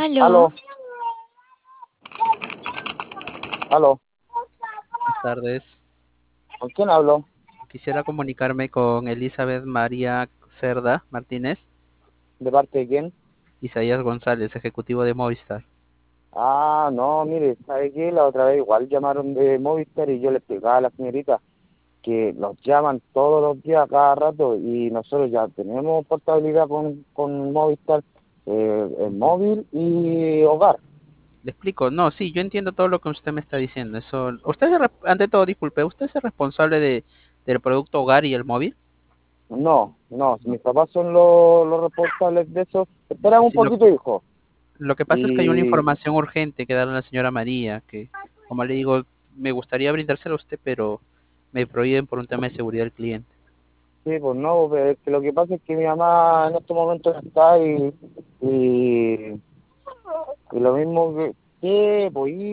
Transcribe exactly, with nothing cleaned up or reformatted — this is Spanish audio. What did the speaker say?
Aló, Aló, aló, buenas tardes. ¿con quién hablo? Quisiera comunicarme con Elizabeth María Cerda Martínez, ¿De parte de quién? Isaías González, ejecutivo de Movistar. Ah, no, mire, ¿sabe qué? La otra vez igual llamaron de Movistar y yo le explicaba a la señorita que los llaman todos los días, cada rato, y nosotros ya tenemos portabilidad con, con Movistar, eh, en Ujú. móvil y hogar. Le explico, no, sí, yo entiendo todo lo que usted me está diciendo. Eso, usted es, re- ante todo, disculpe, ¿usted es el responsable de, del producto hogar y el móvil? No, no, No. mis papás son los, los responsables de eso. Espera un Sí, lo, poquito, hijo. lo que pasa es que hay una Y información urgente que darle a la señora María, que, como le digo, me gustaría brindársela a usted, pero me prohíben por un tema de seguridad del cliente. sí, pues no, pero es que lo que pasa es que mi mamá en estos momentos no está y, y, y lo mismo que, ¿qué? Pues